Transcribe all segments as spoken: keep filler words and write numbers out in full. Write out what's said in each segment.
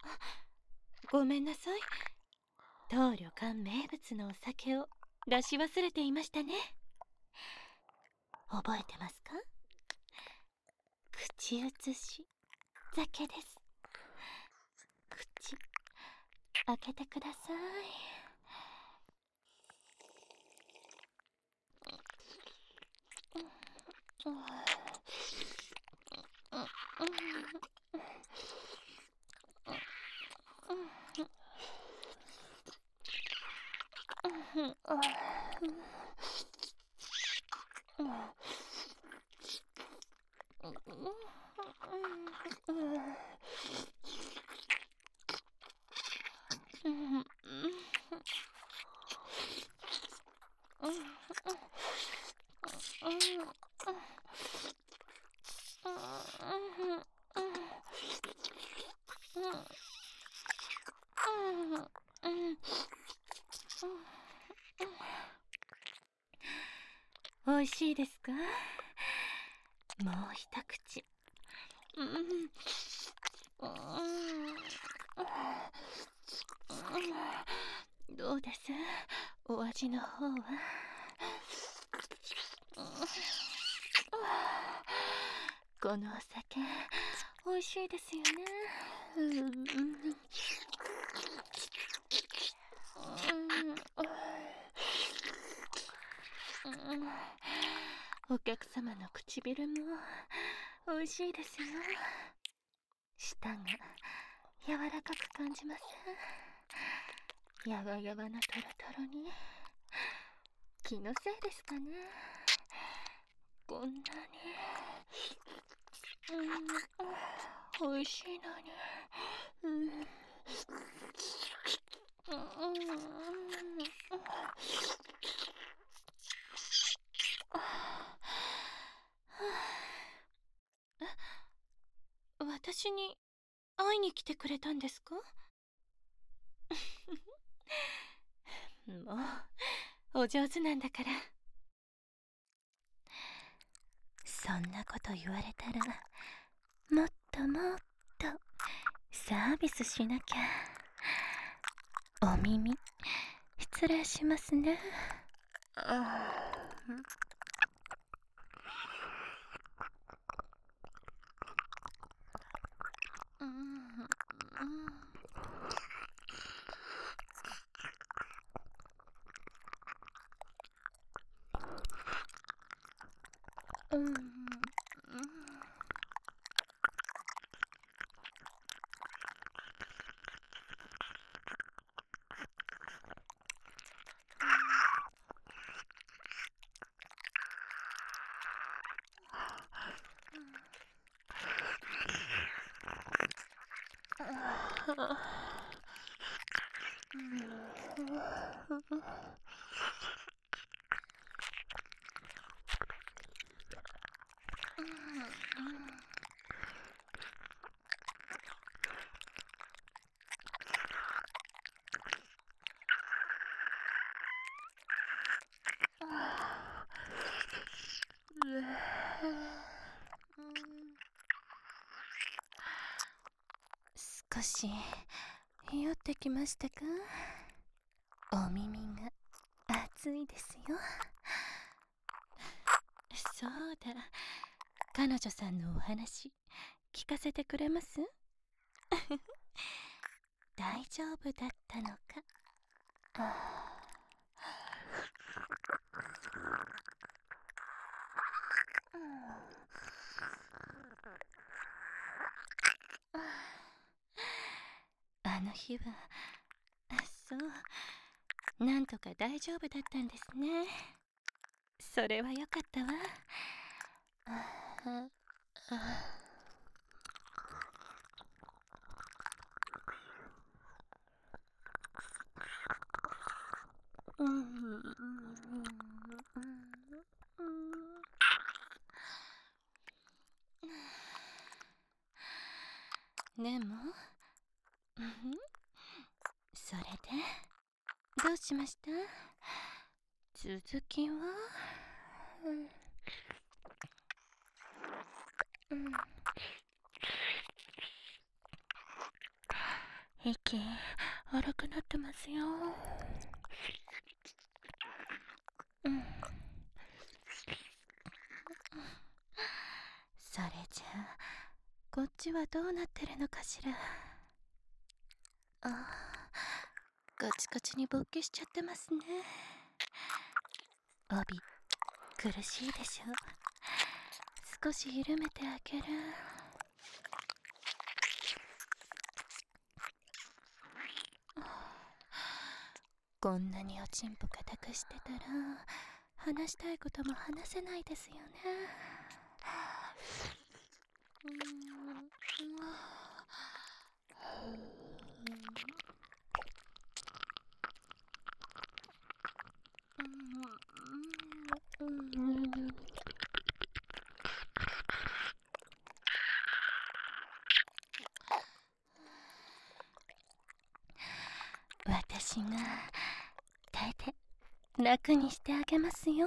ごめんなさい。当旅館名物のお酒を出し忘れていましたね。覚えてますか？口移し酒です。口開けてください。おいしいですか？もう一口。どうです？お味の方は。このお酒美味しいですよね。お客様の唇も美味しいですよ。舌が柔らかく感じません？やわやわなトロトロに。気のせいですかね。こんなに、うん、美味しいのに、うん、私に会いに来てくれたんですか？もうお上手なんだから。そんなこと言われたらもっともっとサービスしなきゃ。お耳失礼しますね。うん、うん、少し酔ってきましたか？お耳が熱いですよ。そうだ、彼女さんのお話聞かせてくれます？大丈夫だったのか。あの日は、そう、なんとか大丈夫だったんですね。それはよかったわ。でも、それでどうしました？続きは？ 息荒くなってますよ。うん。それじゃあこっちはどうなってるのかしら。ああ、カチカチに勃起しちゃってますね。帯苦しいでしょ。少し緩めてあげる。こんなにおちんぽ固くしてたら話したいことも話せないですよね。うーん、私が耐えて楽にしてあげますよ。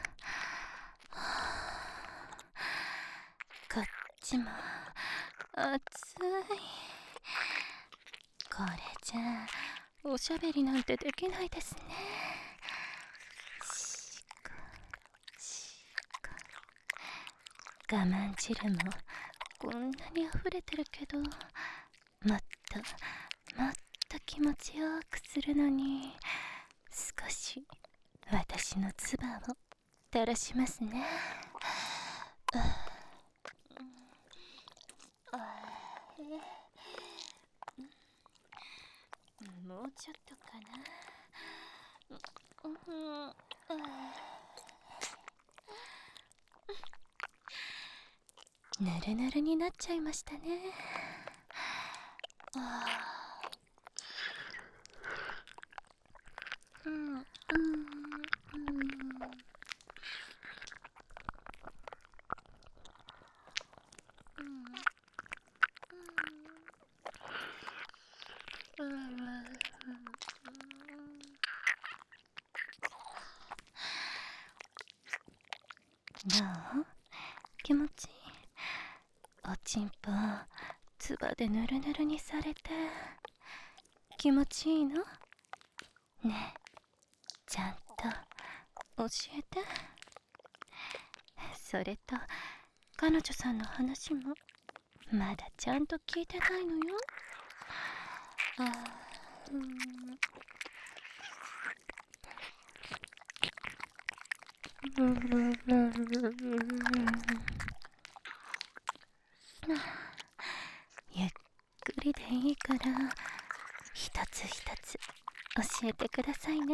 こっちも熱い。これじゃあおしゃべりなんてできないですね。しこしこ。我慢汁もこんなに溢れてるけど、もっともっと気持ちよくするのに少し私の唾を垂らしますね。もうちょっとかな。ぬるぬるになっちゃいましたね。うんうんうんどう？気持ちいい？おちんぽ唾でぬるぬるにされて気持ちいいの？ねえ、ちゃんと教えて。それと彼女さんの話もまだちゃんと聞いてないのよ。あー、うん、ゆっくりでいいから一つ一つ教えてくださいね。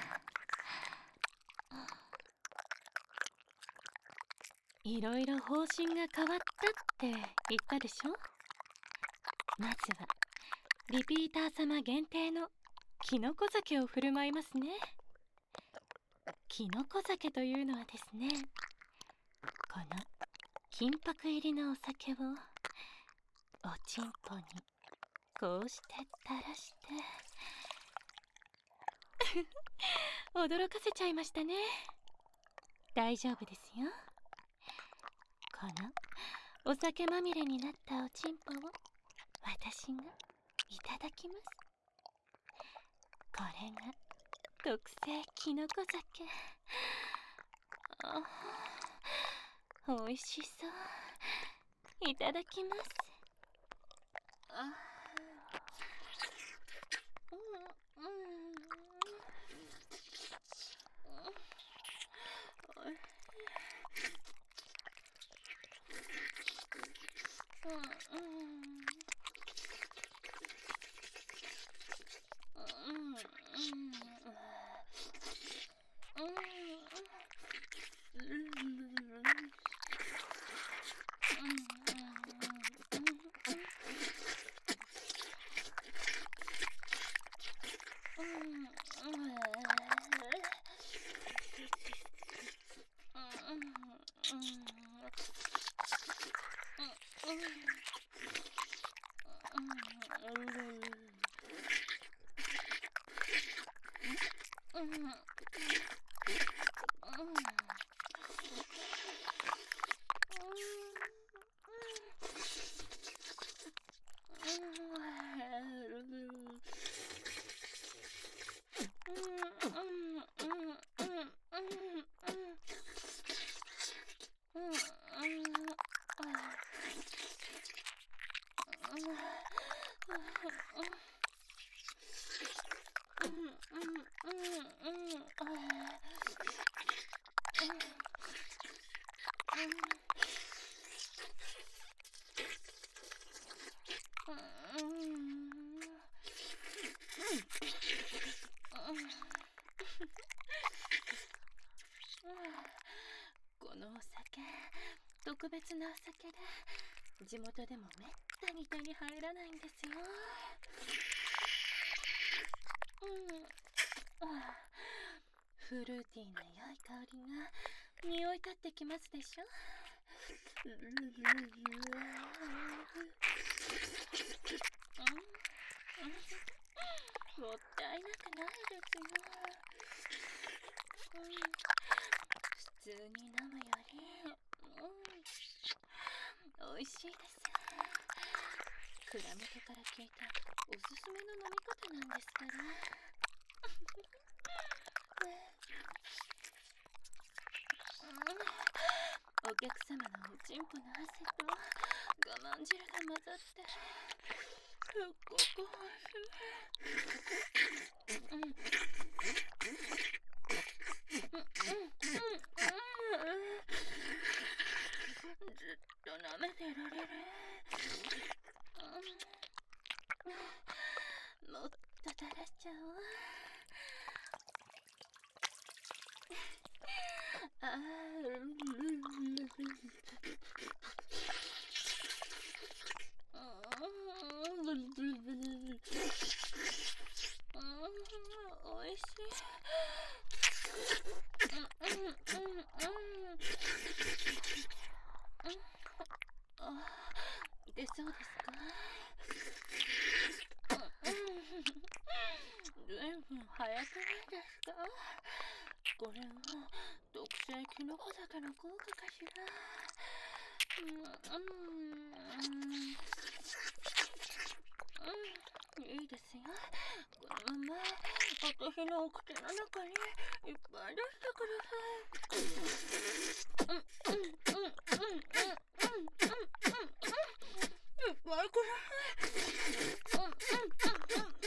いろいろ方針が変わったって言ったでしょ。まずはリピーター様限定のキノコ酒を振る舞いますね。キノコ酒というのはですね、この金箔入りのお酒をおちんぽにこうして垂らして驚かせちゃいましたね。大丈夫ですよ。このお酒まみれになったおちんぽを私がいただきます。これが特製きのこ酒。あ、おいしそう。いただきます。あ、うんうん、 このお酒、特別なお酒で地元でもめったに手に入らないんですよ。うん、ああ、フルーティーな良い香りが匂い立ってきますでしょ。もったいなくないですよ。うん、普通に飲むより、うん、美味しいです。蔵元から聞いたおすすめの飲み方なんですから。お客様のおちんぽの汗と我慢汁が混ざってすっごくおいしい。うんうんうんうん、ずっと舐めてられる。うん、もっと垂らしちゃおう。ああ、おいしい。出そうですか？ずいぶん早くないですか？これは特製キノコ酒の効果かしら。うんうんうん、いいですよ。このまま私のお口の中にいっぱい出してください。うんうんうんうんうんうんうんいっぱいください。うんうんうんうんうん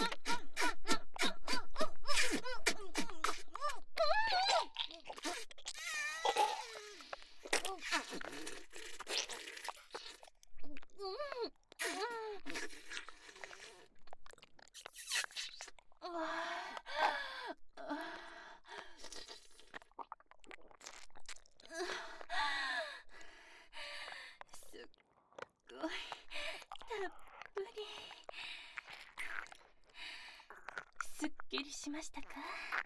すっごいたっぷり。すっきりしましたか？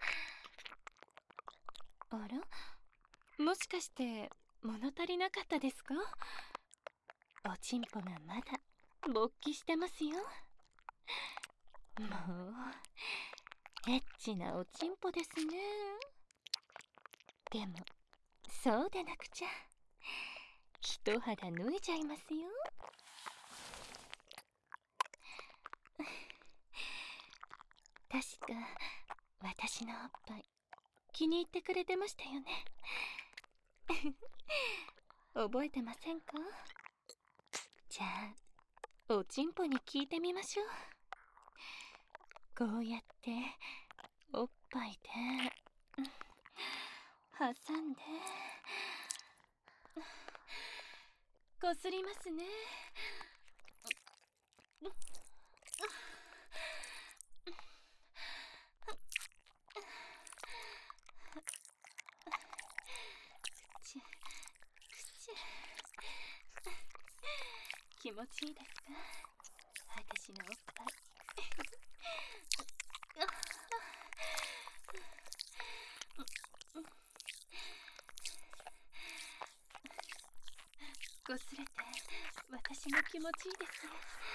あら、もしかして物足りなかったですか？おちんぽがまだ勃起してますよ。もうエッチなおちんぽですね。でもそうでなくちゃ一肌脱いじゃいますよ。確か私のおっぱい気に入ってくれてましたよね。覚えてませんか？じゃあおちんぽに聞いてみましょう。こうやっておっぱいで挟んでこすりますね。気持ちいいですか？私のおっぱい。こすれて私も気持ちいいです。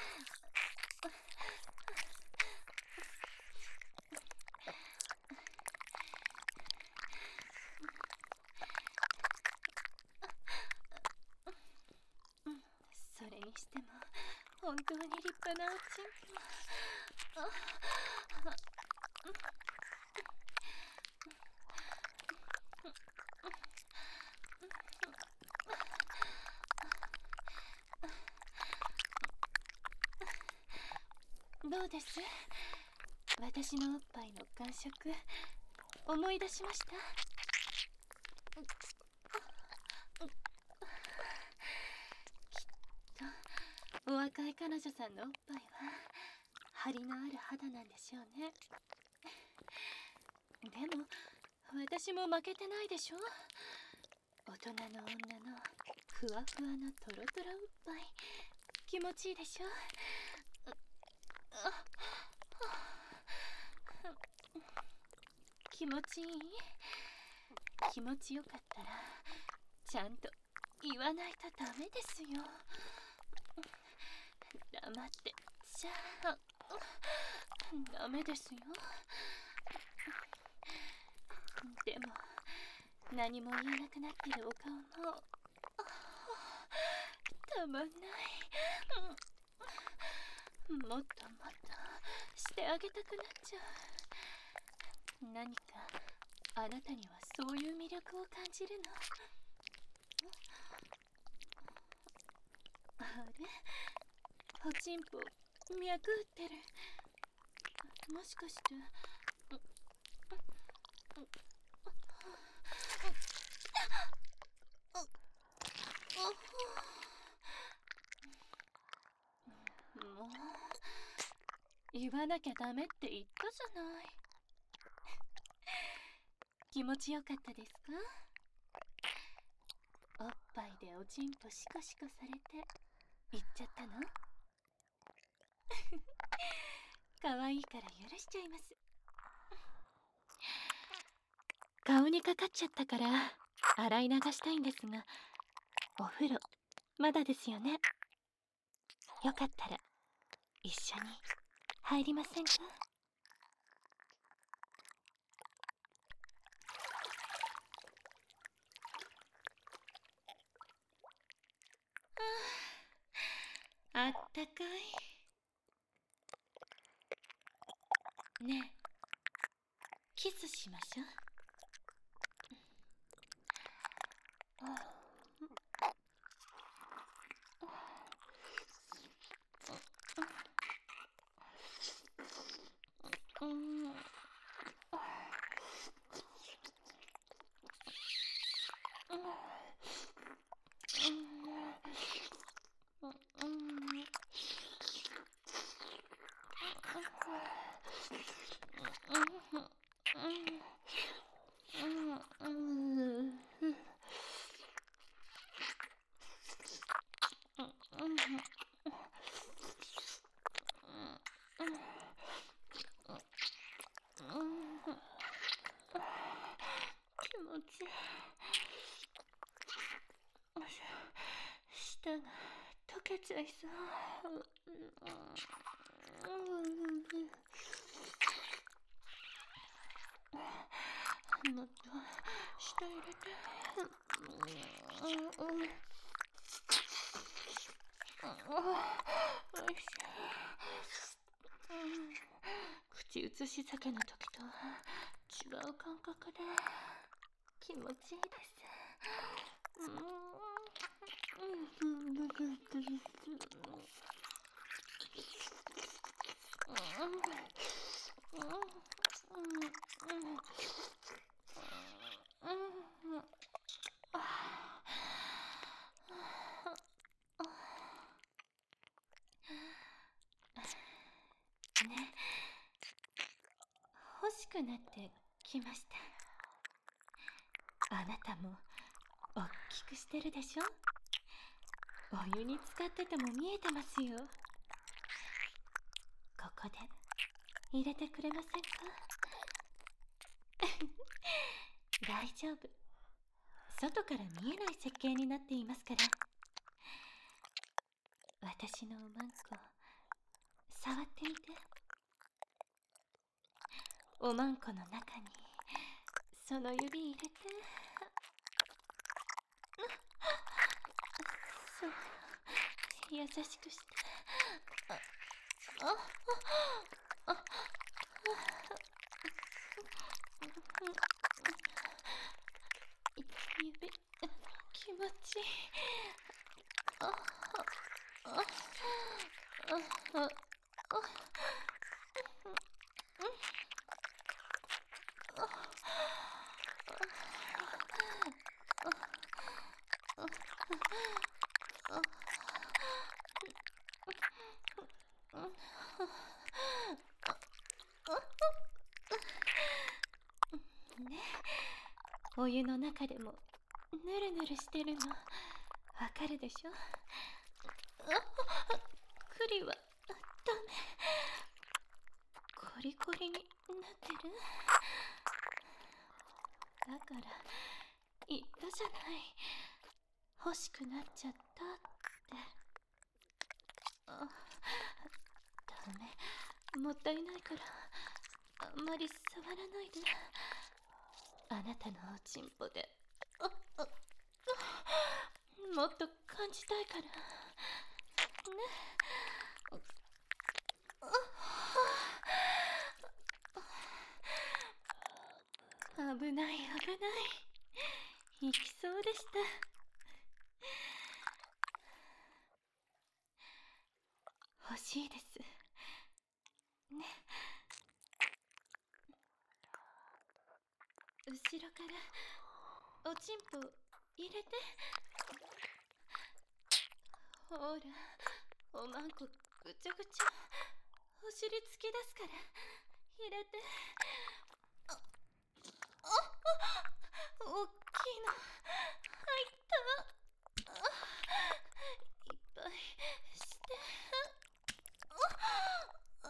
それにしても本当に立派なおちんぽ。 どうです？私のおっぱいの感触、思い出しました？お若い彼女さんのおっぱいは張りのある肌なんでしょうね。でも私も負けてないでしょ。大人の女のふわふわのトロトロおっぱい、気持ちいいでしょ。気持ちいい？気持ちよかったらちゃんと言わないとダメですよ。黙ってちゃあダメですよ。でも何も言えなくなってるお顔もたまんない。もっともっとしてあげたくなっちゃう。何かあなたにはそういう魅力を感じるの？あれ、おちんぽ脈打ってる。もしかしてもう言わなきゃダメって言ったじゃない。気持ちよかったですか？おっぱいでおちんぽシコシコされて言っちゃったの？可愛いから許しちゃいます。顔にかかっちゃったから洗い流したいんですが、お風呂まだですよね。よかったら一緒に入りませんか？あったかい。ねえ、キスしましょう。うん。気持ちいい。舌が溶けちゃいそう。もっと舌入れて。おいしい。口移し酒の時と違う感覚で気持ちいいです。ね、欲しくなってきました。あなたもおっきくしてるでしょ。お湯に浸かってても見えてますよ。ここで入れてくれませんか？大丈夫。外から見えない設計になっていますから。私のおまんこ触ってみて。おまんこの中にその指入れて。そう、優しくして。ああああ指気持ちいい。あああああね、お湯の中でもぬるぬるしてるのわかるでしょ。クリはダメ、コリコリになってる。だから言ったじゃない、欲しくなっちゃったって。あ、ダメ、もったいないからあんまり触らないで。あなたのおちんぽでああもっと感じたいからね。危ない危ない、行きそうでした。欲しいですね。後ろからおちんぽ入れて。ほら、おまんこぐちゃぐちゃ、お尻突き出すから入れて。ああ、おっきいの入った。あ、いっぱいしてああ、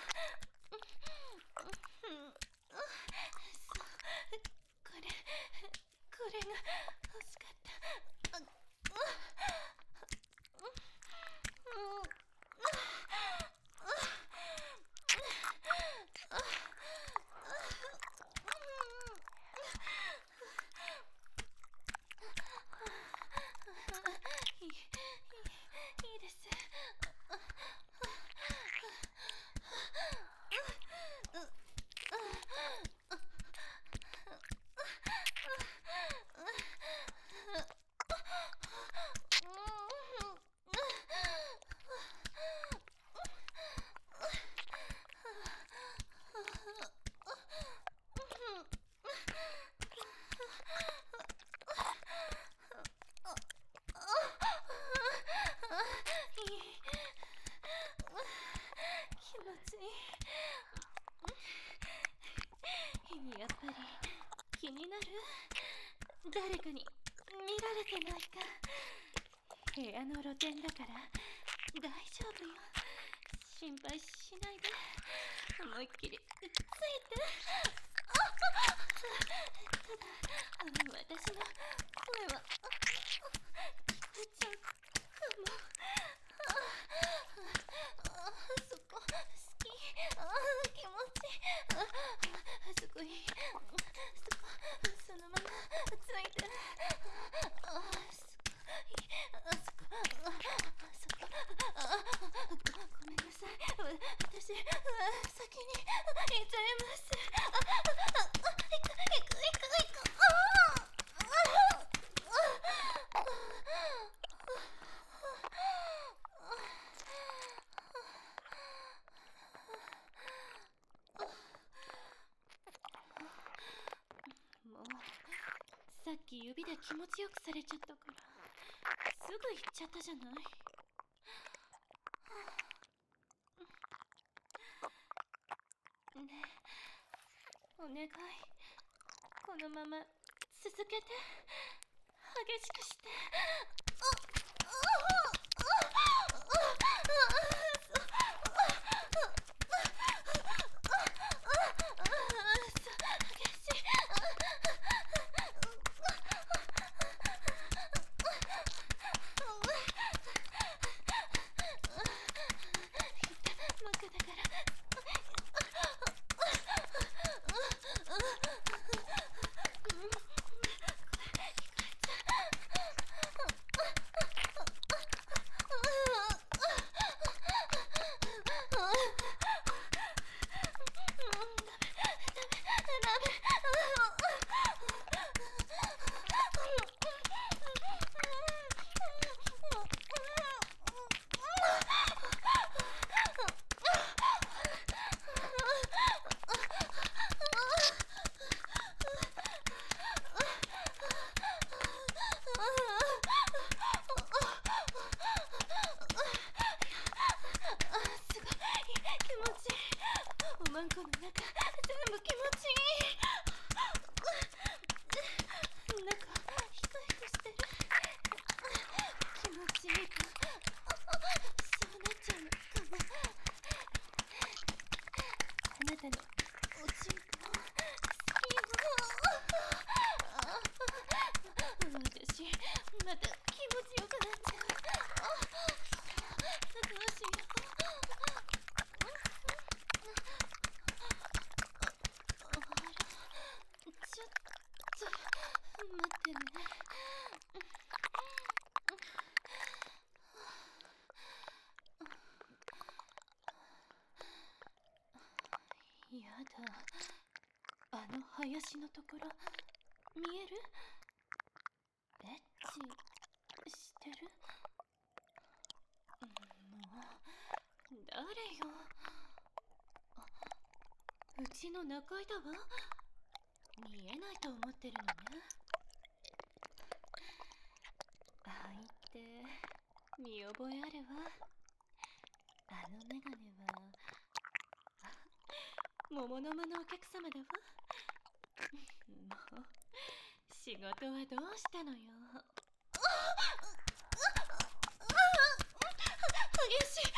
そう、これこれが欲しかった。あいい、いい、いいです。気持ちいい。やっぱり気になる？誰かに見られてないか。部屋の露天だから大丈夫よ。心配しないで。思いっきりついて。ただ私の声は聞こえちゃうかも。あ、そこ好き。あ、気持ちいい。あ、すごい。そこ、そのままついて。あ、すごい。あそこ、あそこ、あ、ごめんなさい。私、先に行っちゃいます。あ、あ、あ、行く、行く、行く、行く。もうさっき指で気持ちよくされちゃったからすぐ行っちゃったじゃない。ねえ、お願い、このまま続けて。激しくして。 この中全部気持ちいい。なんかヒクヒクしてる。気持ちいいとそうなっちゃうのかも。あなたのおちんこ好きよ。私また気持ちよくなっちゃう。どうしよう。ちょっと待ってね。やだ、あの林のところ見える？エッチしてる？もう誰よ。あ、うちの中井だわ。見えないと思ってるのね。愛って見覚えあるわ。あのメガネは桃の間のお客様だわ。もう仕事はどうしたのよ。激しい。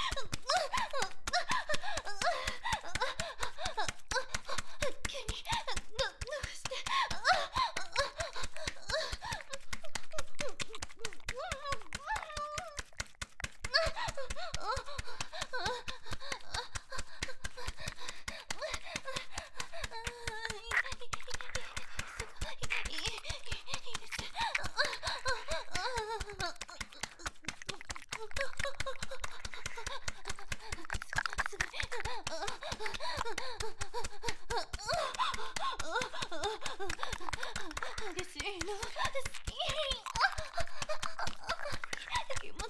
急にどどうして。激しいの好き。気持ちいい。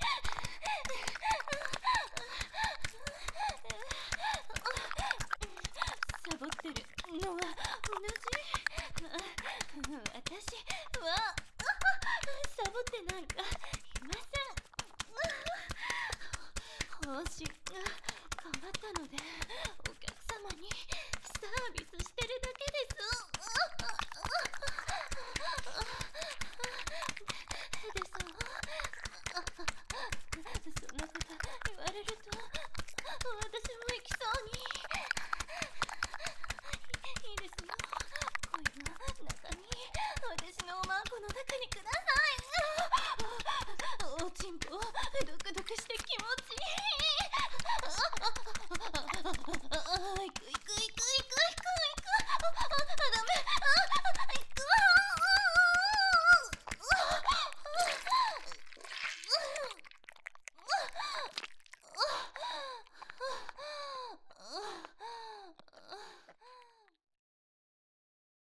サボってるのは同じ。私はサボってなんかいません。方針が変わったので